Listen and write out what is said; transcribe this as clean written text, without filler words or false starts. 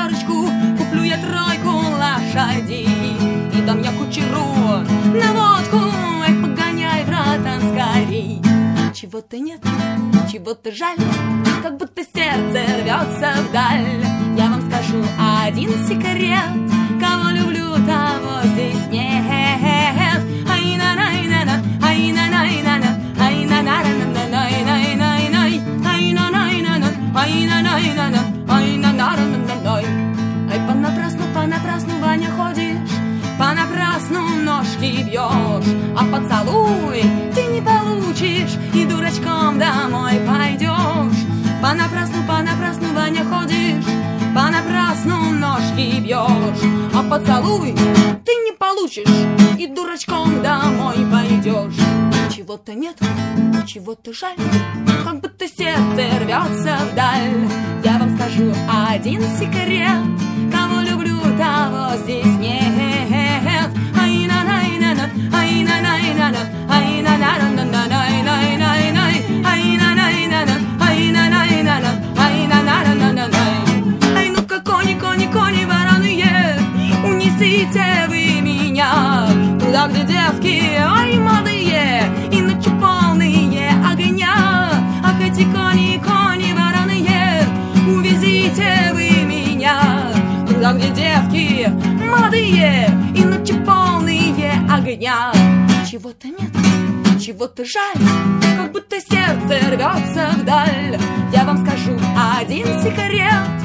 пятерочку, куплю я 3 лошадей и дам я кучеру на водку. Эх, погоняй, братан, скорей. Чего-то нет, чего-то жаль, как будто сердце рвется вдаль. Я вам скажу один секрет: кого люблю, того здесь нет. Ай-на-най-на-на, ай-на-най-на-на, ай-на-на-на-на-най-най-най-най, ай-на-най-на-на, ай-на-най-на-на, ай-на-на-на-на-най. Ай, понапрасну, Ваня, ходишь, понапрасну ножки бьешь, а поцелуй ты не получишь и дурачком домой пойдешь. Понапрасну, Ваня, ходишь, понапрасну ножки бьешь, а поцелуй ты не получишь и дурачком домой пойдешь. Чего-то нет, чего-то жаль, как будто сердце рвется вдаль. Я вам скажу один секрет: кого люблю, того здесь нет. Ай-на-най-на-на, ай-на-най-на-на, ай-на-на-на-на-най-най-най-най, ай-на-най-на-на, ай-на-най-на-на, ай-на-на-на-на-най. Ай, ну-ка, кони, кони, кони вороные, унесите вы меня туда, где девки, ай, молодые, и ночи полные огня. Ах, эти кони, кони вороные, увезите вы меня туда, где девки молодые и ночи полные огня. Чего-то нет, чего-то жаль, как будто сердце рвется вдаль. Я вам скажу один секрет: